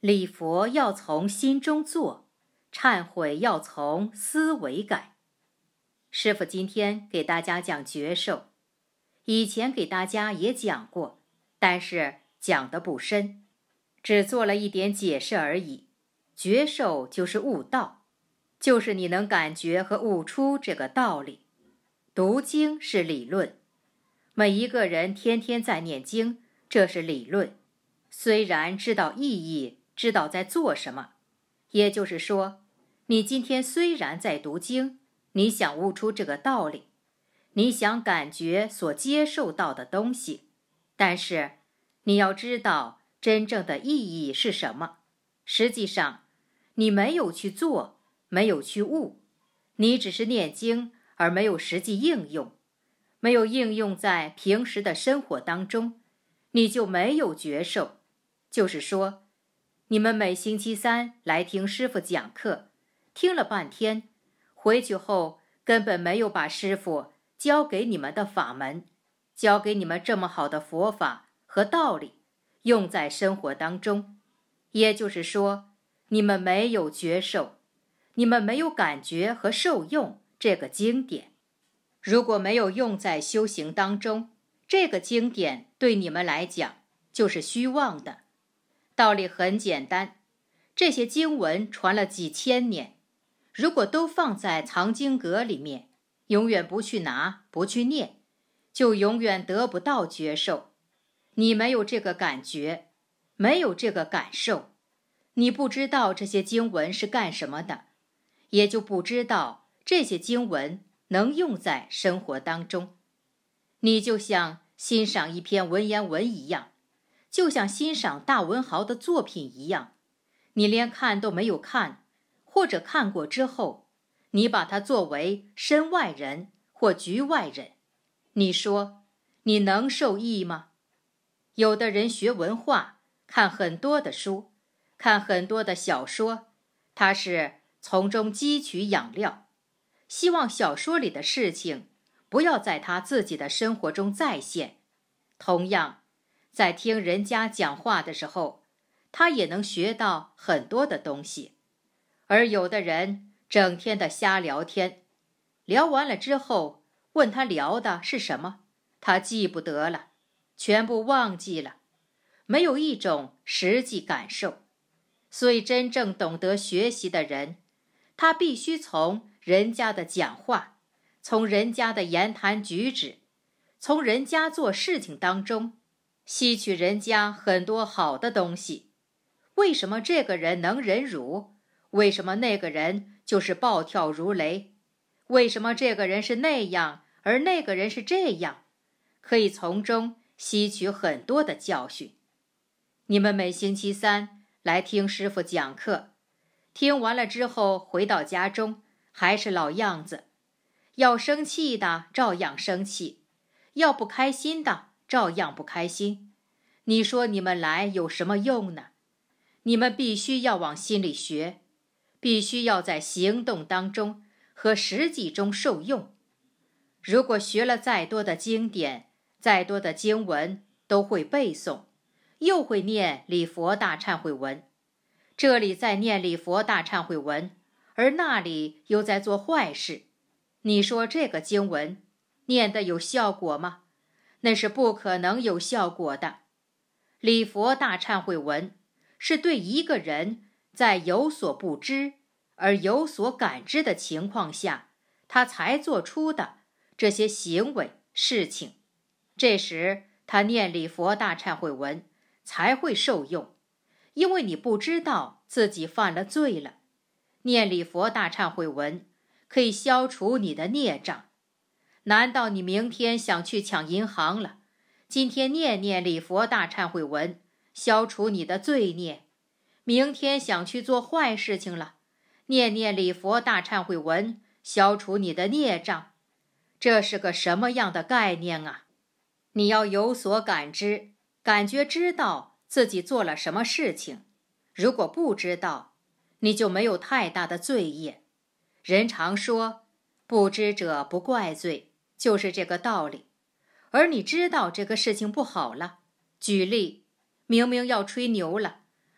礼佛要从心中做，忏悔要从思维改。师父今天给大家讲觉受，以前给大家也讲过，但是讲得不深，只做了一点解释而已。觉受就是悟道，就是你能感觉和悟出这个道理。读经是理论，每一个人天天在念经，这是理论。虽然知道意义，知道在做什么，也就是说，你今天虽然在读经，你想悟出这个道理，你想感觉所接受到的东西，但是你要知道真正的意义是什么。实际上，你没有去做，没有去悟，你只是念经而没有实际应用，没有应用在平时的生活当中，你就没有觉受。就是说，你们每星期三来听师父讲课，听了半天，回去后根本没有把师父教给你们的法门，教给你们这么好的佛法和道理，用在生活当中。也就是说，你们没有觉受，你们没有感觉和受用这个经典。如果没有用在修行当中，这个经典对你们来讲就是虚妄的。道理很简单，这些经文传了几千年，如果都放在藏经阁里面，永远不去拿，不去念，就永远得不到觉受。你没有这个感觉，没有这个感受，你不知道这些经文是干什么的，也就不知道这些经文能用在生活当中。你就像欣赏一篇文言文一样，就像欣赏大文豪的作品一样，你连看都没有看，或者看过之后，你把它作为身外人或局外人，你说你能受益吗？有的人学文化，看很多的书，看很多的小说，他是从中汲取养料，希望小说里的事情不要在他自己的生活中再现。同样，在听人家讲话的时候，他也能学到很多的东西。而有的人整天的瞎聊天，聊完了之后，问他聊的是什么，他记不得了，全部忘记了，没有一种实际感受。所以真正懂得学习的人，他必须从人家的讲话，从人家的言谈举止，从人家做事情当中吸取人家很多好的东西。为什么这个人能忍辱？为什么那个人就是暴跳如雷？为什么这个人是那样，而那个人是这样？可以从中吸取很多的教训。你们每星期三来听师父讲课，听完了之后回到家中还是老样子，要生气的照样生气，要不开心的照样不开心。你说你们来有什么用呢？你们必须要往心里学，必须要在行动当中和实际中受用。如果学了再多的经典，再多的经文，都会背诵，又会念礼佛大忏悔文，这里在念礼佛大忏悔文，而那里又在做坏事，你说这个经文念得有效果吗？那是不可能有效果的。礼佛大忏悔文是对一个人在有所不知而有所感知的情况下，他才做出的这些行为事情。这时他念礼佛大忏悔文才会受用，因为你不知道自己犯了罪了。念礼佛大忏悔文可以消除你的孽障。难道你明天想去抢银行了，今天念念礼佛大忏悔文，消除你的罪孽？明天想去做坏事情了，念念礼佛大忏悔文，消除你的孽障？这是个什么样的概念啊？你要有所感知，感觉知道自己做了什么事情。如果不知道，你就没有太大的罪业。人常说，不知者不怪罪，就是这个道理。而你知道这个事情不好了，举例，明明要吹牛了，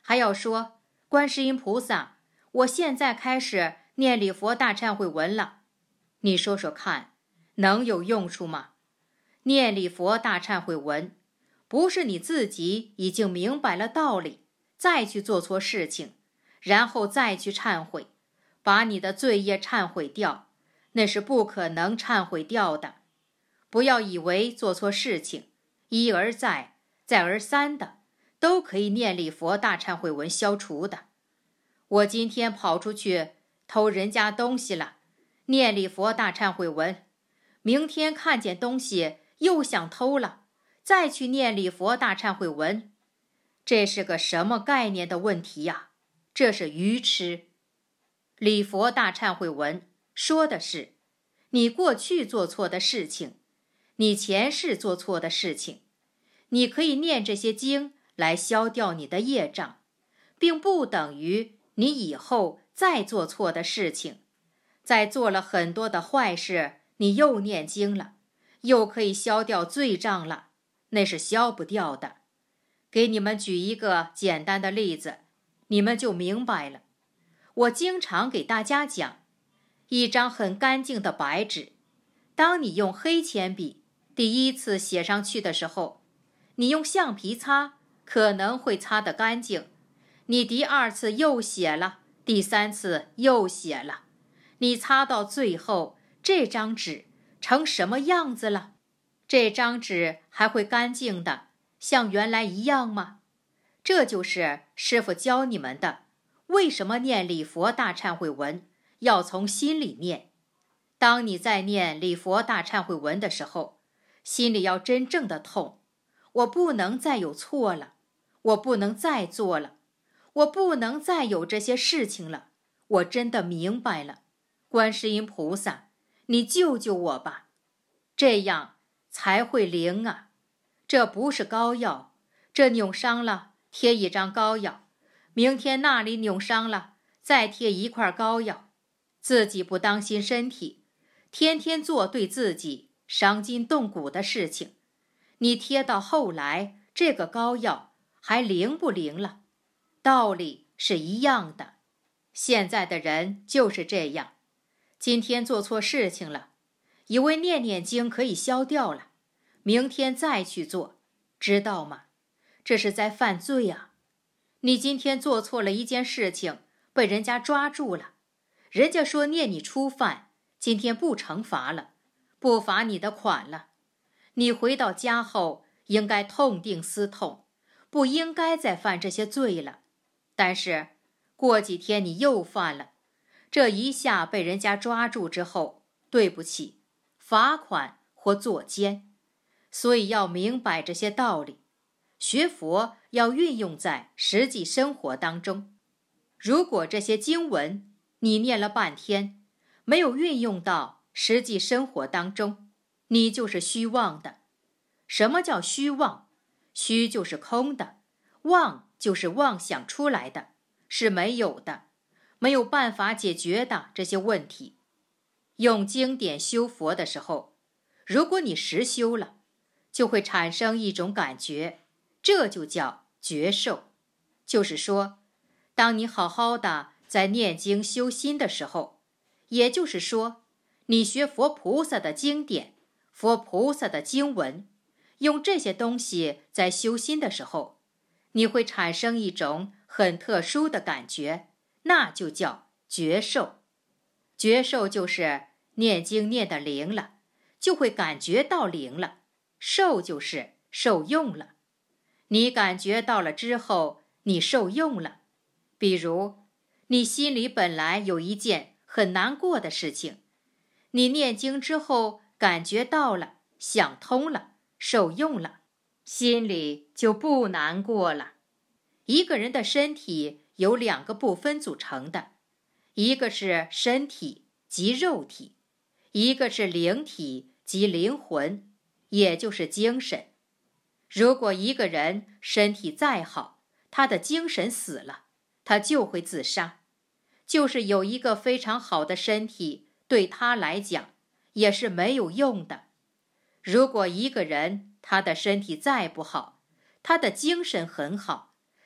还要说，观世音菩萨，我现在开始念礼佛大忏悔文了。你说说看，能有用处吗？念礼佛大忏悔文，不是你自己已经明白了道理，再去做错事情，然后再去忏悔，把你的罪业忏悔掉，那是不可能忏悔掉的。不要以为做错事情，一而再，再而三的，都可以念礼佛大忏悔文消除的。我今天跑出去偷人家东西了，念礼佛大忏悔文，明天看见东西又想偷了，再去念礼佛大忏悔文，这是个什么概念的问题呀？这是愚痴。礼佛大忏悔文说的是你过去做错的事情，你前世做错的事情，你可以念这些经来消掉你的业障，并不等于你以后再做错的事情，再做了很多的坏事，你又念经了，又可以消掉罪障了，那是消不掉的。给你们举一个简单的例子，你们就明白了。我经常给大家讲，一张很干净的白纸，当你用黑铅笔第一次写上去的时候，你用橡皮擦可能会擦得干净，你第二次又写了，第三次又写了，你擦到最后，这张纸成什么样子了？这张纸还会干净的像原来一样吗？这就是师父教你们的，为什么念礼佛大忏悔文要从心里念。当你在念礼佛大忏悔文的时候，心里要真正的痛，我不能再有错了，我不能再做了，我不能再有这些事情了，我真的明白了，观世音菩萨，你救救我吧，这样才会灵啊。这不是膏药，这扭伤了贴一张膏药，明天那里扭伤了再贴一块膏药，自己不当心身体，天天做对自己伤筋动骨的事情，你贴到后来，这个膏药还灵不灵了？道理是一样的。现在的人就是这样，今天做错事情了，以为念念经可以消掉了，明天再去做，知道吗？这是在犯罪啊！你今天做错了一件事情，被人家抓住了，人家说念你初犯，今天不惩罚了，不罚你的款了。你回到家后应该痛定思痛，不应该再犯这些罪了。但是过几天你又犯了，这一下被人家抓住之后，对不起，罚款或坐监。所以要明白这些道理，学佛要运用在实际生活当中。如果这些经文你念了半天，没有运用到实际生活当中，你就是虚妄的。什么叫虚妄？虚就是空的，妄就是妄想出来的，是没有的，没有办法解决的这些问题。用经典修佛的时候，如果你实修了，就会产生一种感觉，这就叫觉受。就是说，当你好好的在念经修心的时候，也就是说，你学佛菩萨的经典，佛菩萨的经文，用这些东西在修心的时候，你会产生一种很特殊的感觉，那就叫觉受。觉受就是念经念得灵了，就会感觉到灵了，受就是受用了。你感觉到了之后，你受用了。比如你心里本来有一件很难过的事情，你念经之后感觉到了，想通了，受用了，心里就不难过了。一个人的身体有两个部分组成的，一个是身体即肉体，一个是灵体即灵魂，也就是精神。如果一个人身体再好，他的精神死了，他就会自杀。就是有一个非常好的身体，对他来讲也是没有用的。如果一个人他的身体再不好，他的精神很好，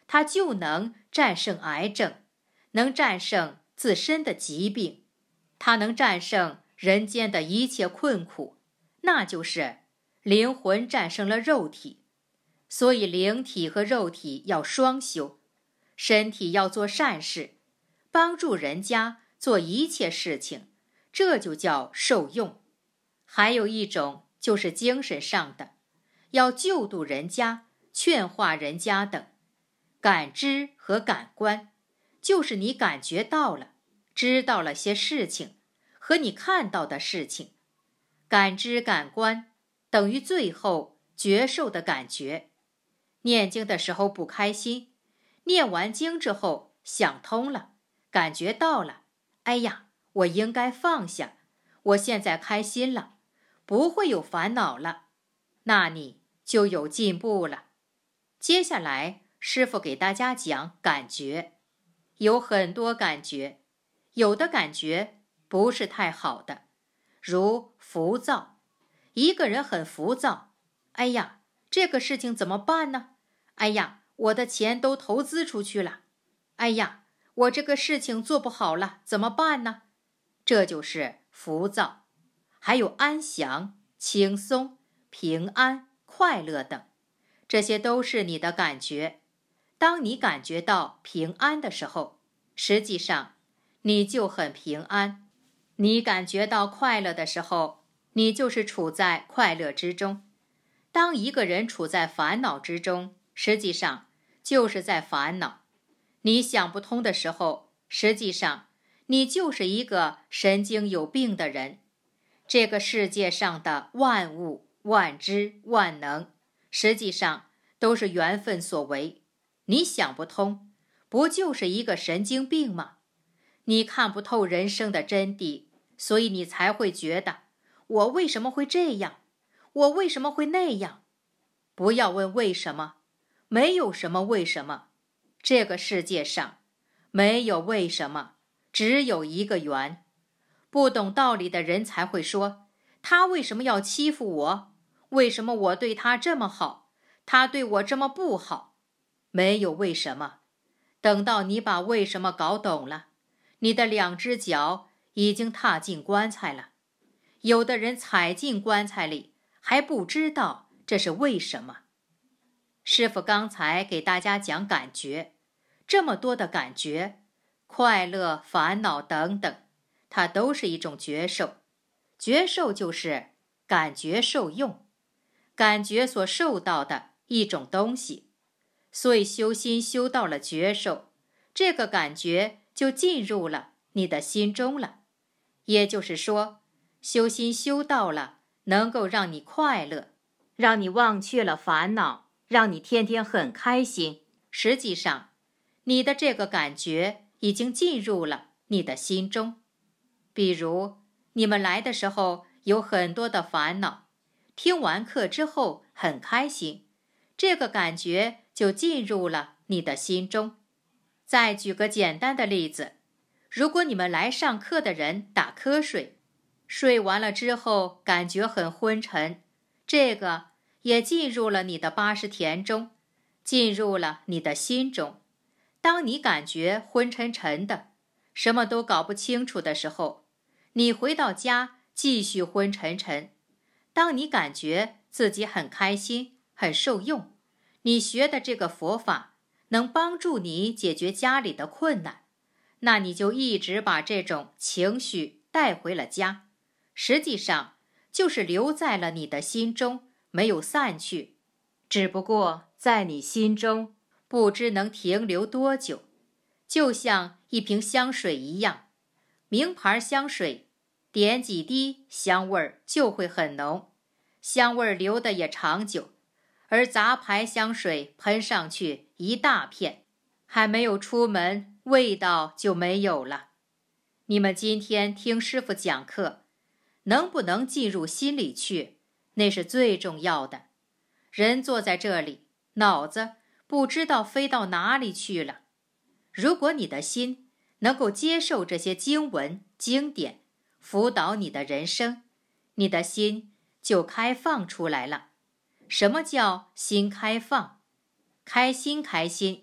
他就能战胜癌症，能战胜自身的疾病，他能战胜人间的一切困苦，那就是灵魂战胜了肉体。所以灵体和肉体要双修，身体要做善事，帮助人家做一切事情，这就叫受用。还有一种就是精神上的，要救度人家，劝化人家等。感知和感官，就是你感觉到了，知道了些事情和你看到的事情。感知感官等于最后觉受的感觉。念经的时候不开心，念完经之后想通了，感觉到了，哎呀，我应该放下，我现在开心了，不会有烦恼了，那你就有进步了。接下来师父给大家讲感觉，有很多感觉，有的感觉不是太好的，如浮躁。一个人很浮躁，哎呀，这个事情怎么办呢？哎呀，我的钱都投资出去了，哎呀，我这个事情做不好了，怎么办呢？这就是浮躁。还有安详、轻松、平安、快乐等，这些都是你的感觉。当你感觉到平安的时候，实际上你就很平安。你感觉到快乐的时候，你就是处在快乐之中。当一个人处在烦恼之中，实际上就是在烦恼。你想不通的时候，实际上你就是一个神经有病的人。这个世界上的万物、万知、万能，实际上都是缘分所为。你想不通，不就是一个神经病吗？你看不透人生的真谛，所以你才会觉得，我为什么会这样？我为什么会那样？不要问为什么，没有什么为什么。这个世界上没有为什么，只有一个缘。不懂道理的人才会说，他为什么要欺负我？为什么我对他这么好，他对我这么不好？没有为什么。等到你把为什么搞懂了，你的两只脚已经踏进棺材了。有的人踩进棺材里，还不知道这是为什么。师父刚才给大家讲感觉，这么多的感觉，快乐、烦恼等等，它都是一种觉受。觉受就是感觉受用，感觉所受到的一种东西。所以修心修到了觉受，这个感觉就进入了你的心中了。也就是说，修心修到了能够让你快乐，让你忘却了烦恼，让你天天很开心。实际上，你的这个感觉已经进入了你的心中。比如，你们来的时候有很多的烦恼，听完课之后很开心，这个感觉就进入了你的心中。再举个简单的例子，如果你们来上课的人打瞌睡，睡完了之后感觉很昏沉，这个也进入了你的80田中，进入了你的心中。当你感觉昏沉沉的，什么都搞不清楚的时候，你回到家继续昏沉沉。当你感觉自己很开心，很受用，你学的这个佛法能帮助你解决家里的困难，那你就一直把这种情绪带回了家，实际上就是留在了你的心中，没有散去，只不过在你心中不知能停留多久。就像一瓶香水一样，名牌香水点几滴香味儿就会很浓，香味儿留的也长久，而杂牌香水喷上去一大片，还没有出门，味道就没有了。你们今天听师父讲课，能不能进入心里去，那是最重要的。人坐在这里，脑子不知道飞到哪里去了。如果你的心能够接受这些经文经典，辅导你的人生，你的心就开放出来了。什么叫心开放？开心开心，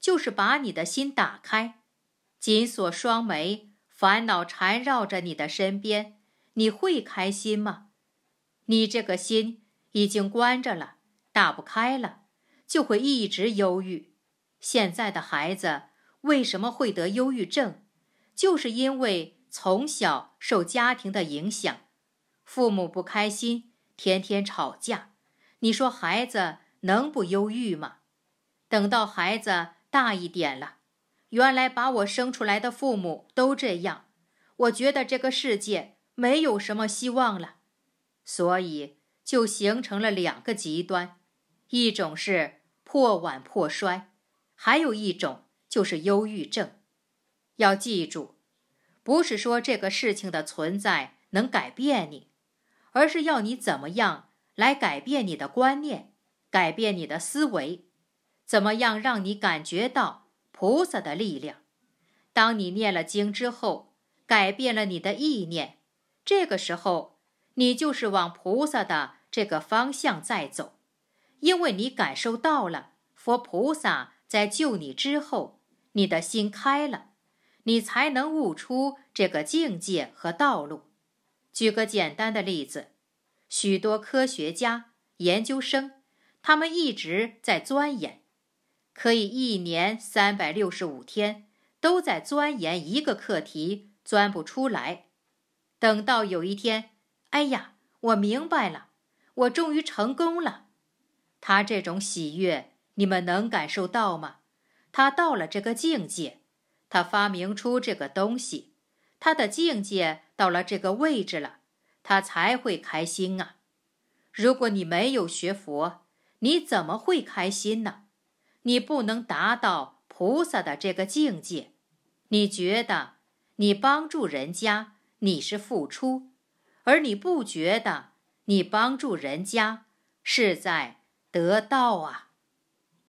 就是把你的心打开，紧锁双眉，烦恼缠绕着你的身边，你会开心吗？你这个心已经关着了，打不开了，就会一直忧郁。现在的孩子为什么会得忧郁症？就是因为从小受家庭的影响，父母不开心，天天吵架，你说孩子能不忧郁吗？等到孩子大一点了，原来把我生出来的父母都这样，我觉得这个世界没有什么希望了，所以就形成了两个极端，一种是破碗破摔，还有一种就是忧郁症。要记住，不是说这个事情的存在能改变你，而是要你怎么样来改变你的观念，改变你的思维，怎么样让你感觉到菩萨的力量。当你念了经之后，改变了你的意念，这个时候你就是往菩萨的这个方向在走，因为你感受到了佛菩萨在救你之后，你的心开了，你才能悟出这个境界和道路。举个简单的例子，许多科学家、研究生，他们一直在钻研，可以一年365天都在钻研一个课题，钻不出来。等到有一天，哎呀，我明白了，我终于成功了。他这种喜悦，你们能感受到吗？他到了这个境界，他发明出这个东西，他的境界到了这个位置了，他才会开心啊。如果你没有学佛，你怎么会开心呢？你不能达到菩萨的这个境界，你觉得你帮助人家，你是付出，而你不觉得你帮助人家是在得道啊。